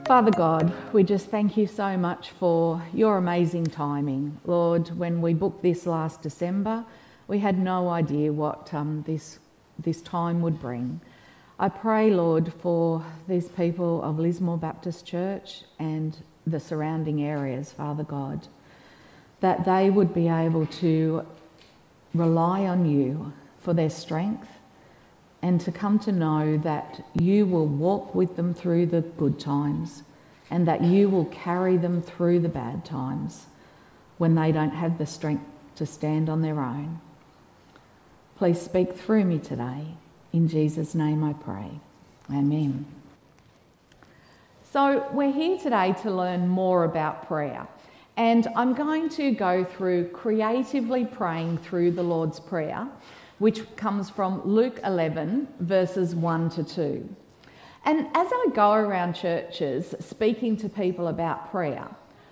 Father God, we just thank you so much for your amazing timing. Lord, when we booked this last December, we had no idea what this time would bring. I pray, Lord, for these people of Lismore Baptist Church and the surrounding areas, Father God, that they would be able to rely on you for their strength and to come to know that you will walk with them through the good times and that you will carry them through the bad times when they don't have the strength to stand on their own. Please speak through me today. In Jesus' name I pray. Amen. So we're here today to learn more about prayer, and I'm going to go through creatively praying through the Lord's Prayer, which comes from Luke 11, verses 1 to 2. And as I go around churches speaking to people about prayer,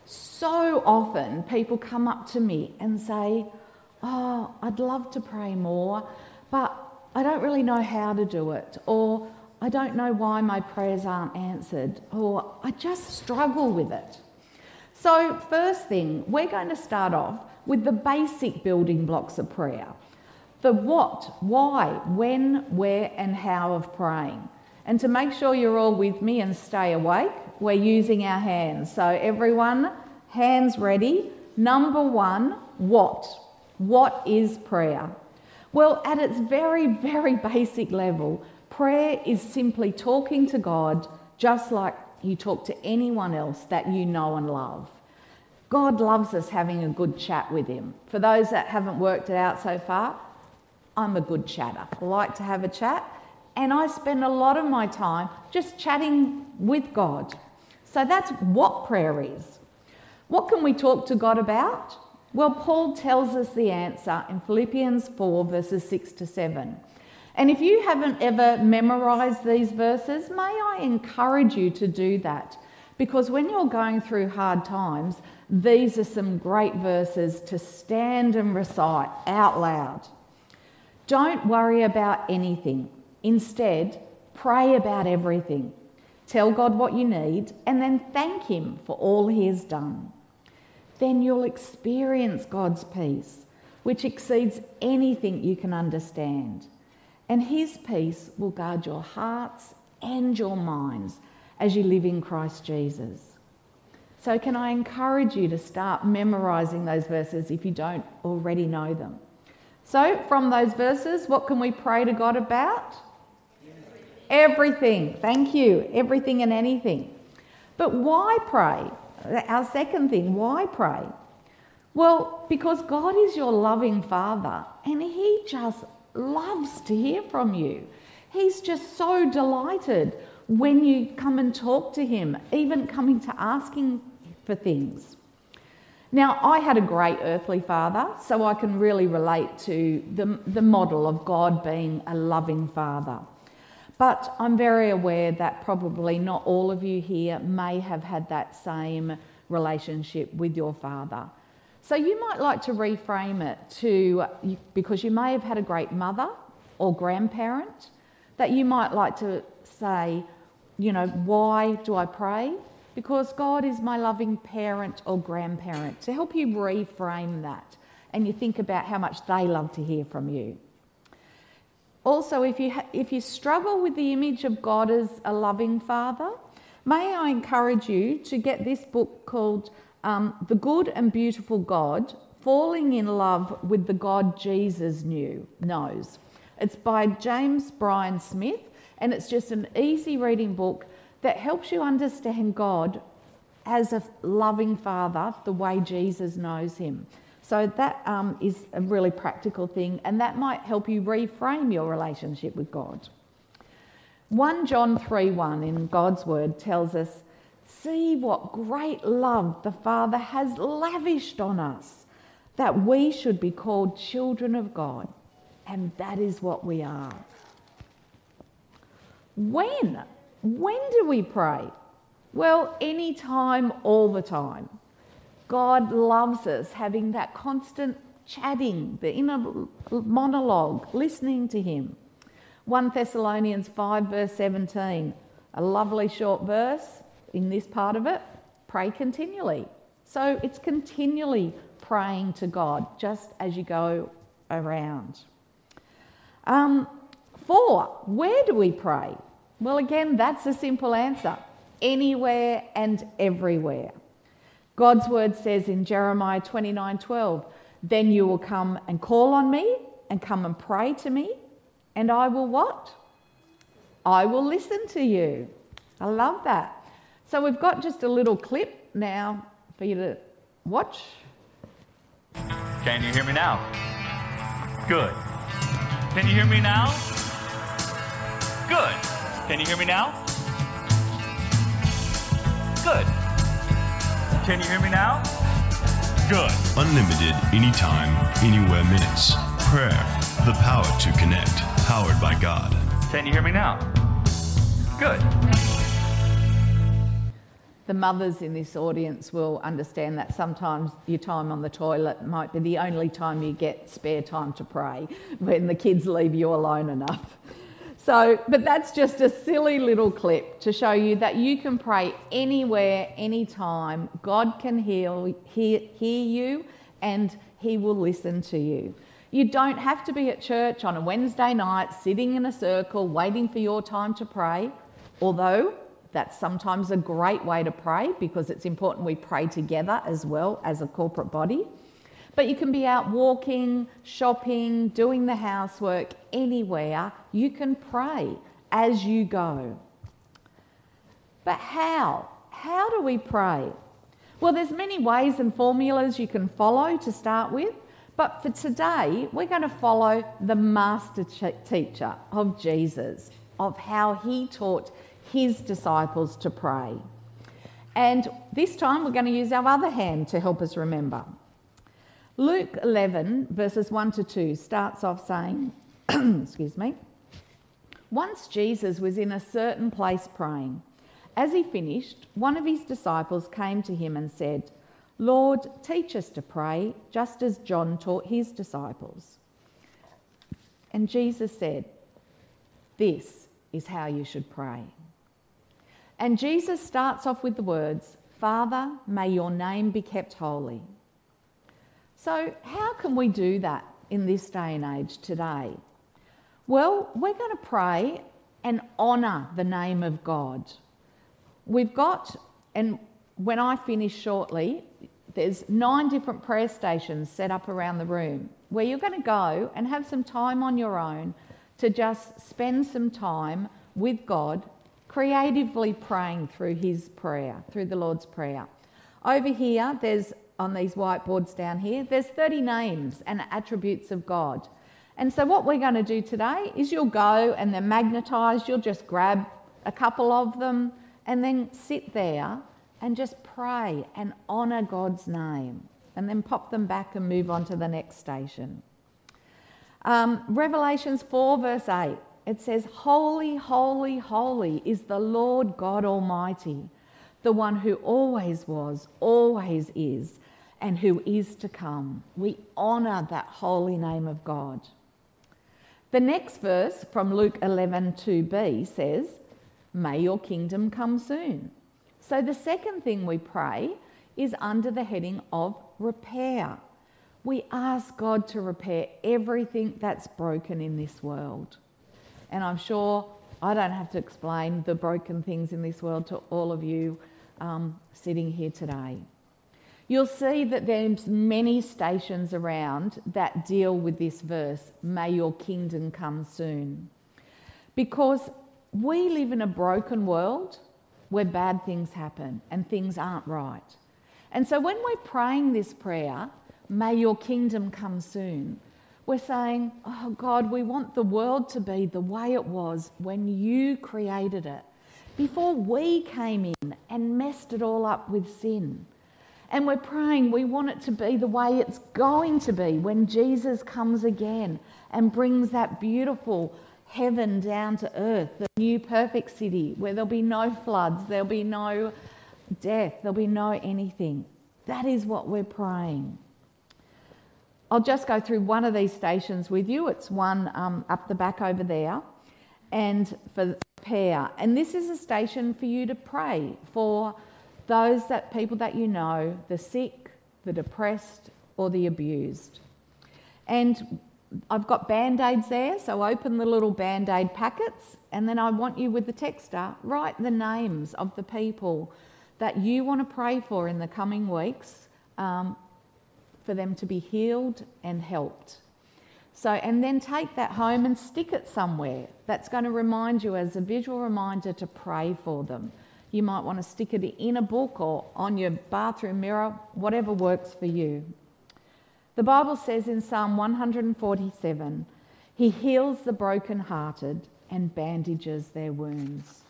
so often people come up to me and say, "Oh, I'd love to pray more, but I don't really know how to do it," or "I don't know why my prayers aren't answered," or "I just struggle with it." So first thing, we're going to start off with the basic building blocks of prayer. The what, why, when, where and how of praying. And to make sure you're all with me and stay awake, we're using our hands. So everyone, hands ready. Number one, what? What is prayer? Well, at its very, very basic level, prayer is simply talking to God just like you talk to anyone else that you know and love. God loves us having a good chat with him. For those that haven't worked it out so far, I'm a good chatter. I like to have a chat, and I spend a lot of my time just chatting with God. So that's what prayer is. What can we talk to God about? Well, Paul tells us the answer in Philippians 4, verses 6 to 7. And if you haven't ever memorised these verses, may I encourage you to do that, because when you're going through hard times, these are some great verses to stand and recite out loud. Don't worry about anything. Instead, pray about everything. Tell God what you need and then thank him for all he has done. Then you'll experience God's peace, which exceeds anything you can understand. And his peace will guard your hearts and your minds as you live in Christ Jesus. So can I encourage you to start memorising those verses if you don't already know them? So from those verses, what can we pray to God about? Everything. Thank you. Everything and anything. But why pray? Our second thing, why pray? Well, because God is your loving Father and he just loves to hear from you. He's just so delighted when you come and talk to him, even coming to asking for things. Now, I had a great earthly father, so I can really relate to the model of God being a loving father. But I'm very aware that probably not all of you here may have had that same relationship with your father. So you might like to reframe it because you may have had a great mother or grandparent, that you might like to say, why do I pray? Because God is my loving parent or grandparent, to help you reframe that and you think about how much they love to hear from you. Also, if you struggle with the image of God as a loving Father, may I encourage you to get this book called The Good and Beautiful God, Falling in Love with the God Jesus Knows. It's by James Bryan Smith, and it's just an easy reading book that helps you understand God as a loving Father, the way Jesus knows him. So that is a really practical thing, and that might help you reframe your relationship with God. 1 John 3:1 in God's Word tells us, "See what great love the Father has lavished on us, that we should be called children of God." And that is what we are. When do we pray? Well, any time, all the time. God loves us having that constant chatting, the inner monologue, listening to him. 1 Thessalonians 5 verse 17, a lovely short verse. in this part of it, pray continually. So it's continually praying to God just as you go around. 4, where do we pray? Well, again, that's a simple answer. Anywhere and everywhere. God's word says in Jeremiah 29:12, then you will come and call on me and come and pray to me, and I will what? I will listen to you. I love that. So we've got just a little clip now for you to watch. Can you hear me now? Good. Can you hear me now? Good. Can you hear me now? Good. Can you hear me now? Good. Unlimited, anytime, anywhere minutes. Prayer, the power to connect, powered by God. Can you hear me now? Good. The mothers in this audience will understand that sometimes your time on the toilet might be the only time you get spare time to pray, when the kids leave you alone enough. But that's just a silly little clip to show you that you can pray anywhere, anytime. God can hear you, and he will listen to you. You don't have to be at church on a Wednesday night, sitting in a circle, waiting for your time to pray, although that's sometimes a great way to pray, because it's important we pray together as well as a corporate body. But you can be out walking, shopping, doing the housework, anywhere. You can pray as you go. But how? How do we pray? Well, there's many ways and formulas you can follow to start with. But for today, we're going to follow the master teacher of Jesus, of how he taught his disciples to pray. And this time we're going to use our other hand to help us remember. Luke 11 verses 1 to 2 starts off saying, excuse me, once Jesus was in a certain place praying. As he finished, one of his disciples came to him and said, Lord, teach us to pray, just as John taught his disciples. And Jesus said, this is how you should pray. And Jesus starts off with the words, Father, may your name be kept holy. So how can we do that in this day and age today? Well, we're going to pray and honour the name of God. We've got, and when I finish shortly, there's 9 different prayer stations set up around the room where you're going to go and have some time on your own to just spend some time with God, creatively praying through his prayer, through the Lord's Prayer. Over here, there's on these whiteboards down here, there's 30 names and attributes of God. And so what we're going to do today is you'll go and they're magnetised, you'll just grab a couple of them and then sit there and just pray and honour God's name, and then pop them back and move on to the next station. Revelations 4 verse 8, it says, Holy, holy, holy is the Lord God Almighty, the one who always was, always is, and who is to come. We honour that holy name of God. The next verse from Luke 11 2b says, May your kingdom come soon. So the second thing we pray is under the heading of repair. We ask God to repair everything that's broken in this world. And I'm sure I don't have to explain the broken things in this world to all of you sitting here today. You'll see that there's many stations around that deal with this verse, may your kingdom come soon. Because we live in a broken world where bad things happen and things aren't right. And so when we're praying this prayer, may your kingdom come soon, we're saying, oh God, we want the world to be the way it was when you created it, before we came in and messed it all up with sin. And we're praying we want it to be the way it's going to be when Jesus comes again and brings that beautiful heaven down to earth, the new perfect city where there'll be no floods, there'll be no death, there'll be no anything. That is what we're praying. I'll just go through one of these stations with you. It's one up the back over there. And for prayer. And this is a station for you to pray for those people that you know, the sick, the depressed, or the abused. And I've got Band-Aids there, so open the little Band-Aid packets, and then I want you with the texter, write the names of the people that you want to pray for in the coming weeks, for them to be healed and helped. So, and then take that home and stick it somewhere. That's going to remind you as a visual reminder to pray for them. You might want to stick it in a book or on your bathroom mirror, whatever works for you. The Bible says in Psalm 147, He heals the brokenhearted and bandages their wounds.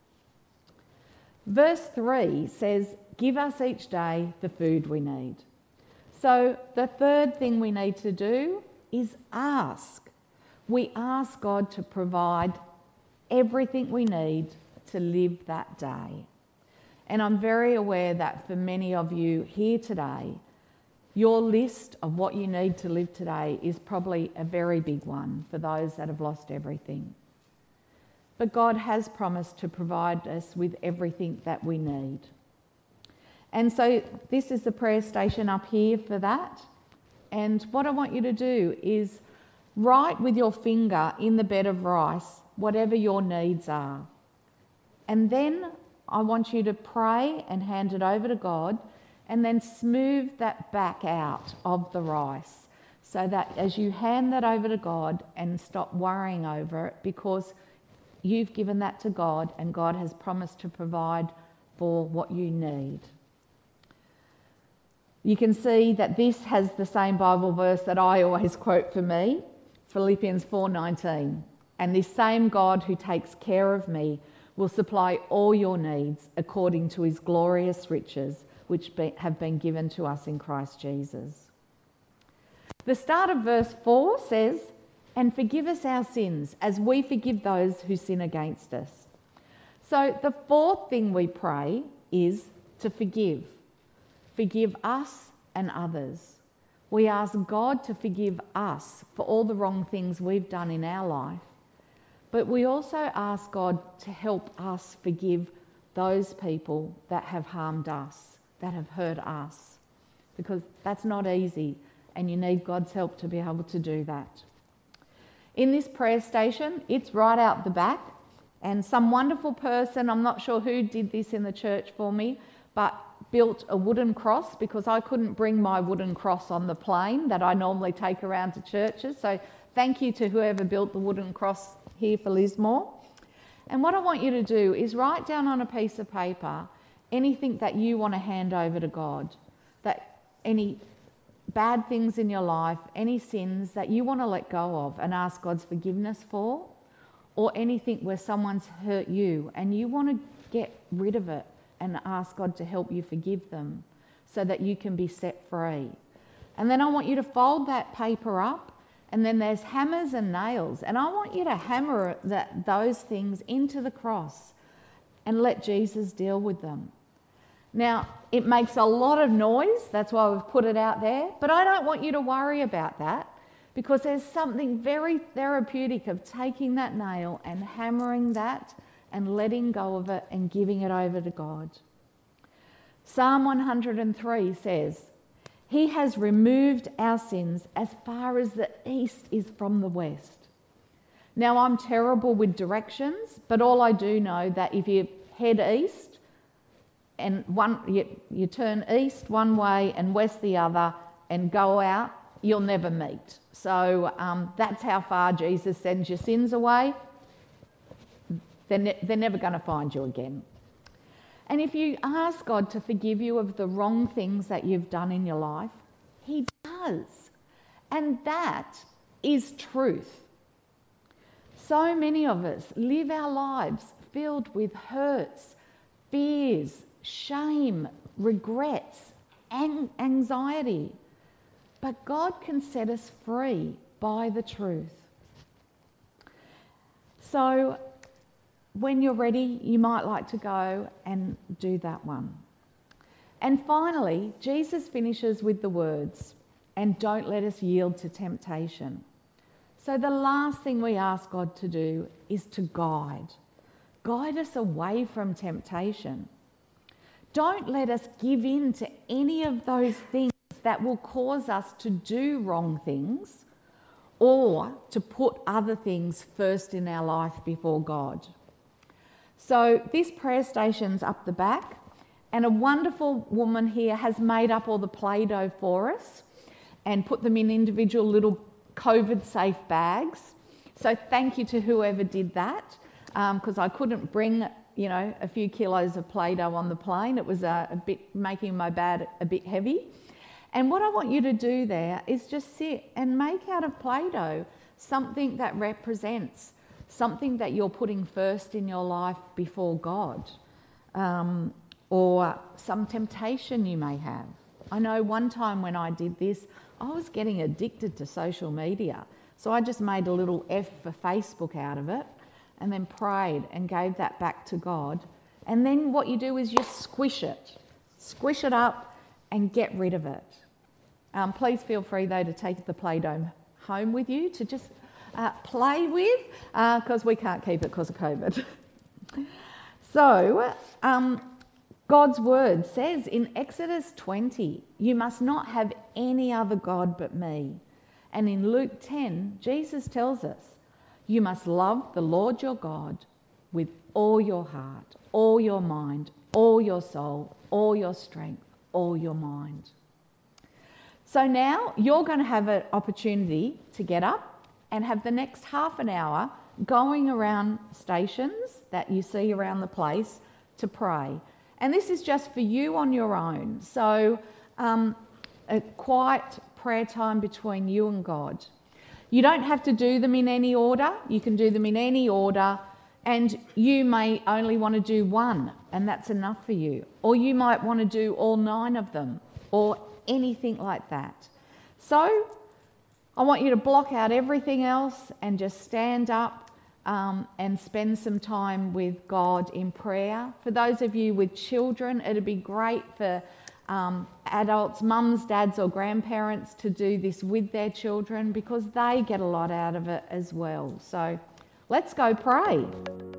Verse 3 says, give us each day the food we need. So the third thing we need to do is ask. We ask God to provide everything we need to live that day. And I'm very aware that for many of you here today, your list of what you need to live today is probably a very big one for those that have lost everything. But God has promised to provide us with everything that we need. And so this is the prayer station up here for that. And what I want you to do is write with your finger in the bed of rice whatever your needs are. And then I want you to pray and hand it over to God, and then smooth that back out of the rice so that as you hand that over to God, and stop worrying over it, because you've given that to God and God has promised to provide for what you need. You can see that this has the same Bible verse that I always quote for me, Philippians 4:19. And this same God who takes care of me will supply all your needs according to his glorious riches, which have been given to us in Christ Jesus. The start of verse 4 says, and forgive us our sins as we forgive those who sin against us. So the fourth thing we pray is to forgive. Forgive us and others. We ask God to forgive us for all the wrong things we've done in our life. But we also ask God to help us forgive those people that have harmed us, that have hurt us, because that's not easy and you need God's help to be able to do that. In this prayer station, it's right out the back, and some wonderful person, I'm not sure who did this in the church for me, but built a wooden cross, because I couldn't bring my wooden cross on the plane that I normally take around to churches. So thank you to whoever built the wooden cross here for Lismore. And what I want you to do is write down on a piece of paper anything that you want to hand over to God, that any bad things in your life, any sins that you want to let go of and ask God's forgiveness for, or anything where someone's hurt you and you want to get rid of it and ask God to help you forgive them so that you can be set free. And then I want you to fold that paper up, and then there's hammers and nails, and I want you to hammer those things into the cross and let Jesus deal with them. Now, it makes a lot of noise, that's why we've put it out there, but I don't want you to worry about that, because there's something very therapeutic of taking that nail and hammering that and letting go of it and giving it over to God. Psalm 103 says, He has removed our sins as far as the east is from the west. Now, I'm terrible with directions, but all I do know that if you head east and you turn east one way and west the other and go out, you'll never meet. So that's how far Jesus sends your sins away. They're never going to find you again. And if you ask God to forgive you of the wrong things that you've done in your life, He does. And that is truth. So many of us live our lives filled with hurts, fears, shame, regrets, and anxiety. But God can set us free by the truth. So when you're ready, you might like to go and do that one. And finally, Jesus finishes with the words, and don't let us yield to temptation. So the last thing we ask God to do is to guide. guide us away from temptation. Don't let us give in to any of those things that will cause us to do wrong things or to put other things first in our life before God. So this prayer station's up the back, and a wonderful woman here has made up all the Play-Doh for us and put them in individual little COVID-safe bags. So thank you to whoever did that, because I couldn't bring, a few kilos of Play-Doh on the plane. It was making my bag a bit heavy. And what I want you to do there is just sit and make out of Play-Doh something that represents something that you're putting first in your life before God, or some temptation you may have. I know one time when I did this, I was getting addicted to social media. So I just made a little F for Facebook out of it and then prayed and gave that back to God. And then what you do is you squish it up and get rid of it. Please feel free though to take the Play-Doh home with you to just play with, because we can't keep it because of COVID. So God's word says in Exodus 20, you must not have any other God but me. And in Luke 10, Jesus tells us, you must love the Lord your God with all your heart, all your mind, all your soul, all your strength, all your mind. So now you're going to have an opportunity to get up and have the next half an hour going around stations that you see around the place to pray. And this is just for you on your own. So a quiet prayer time between you and God. You don't have to do them in any order. You can do them in any order, and you may only want to do one, and that's enough for you. Or you might want to do all 9 of them, or anything like that. So I want you to block out everything else and just stand up and spend some time with God in prayer. For those of you with children, it'd be great for adults, mums, dads or grandparents to do this with their children, because they get a lot out of it as well. So let's go pray.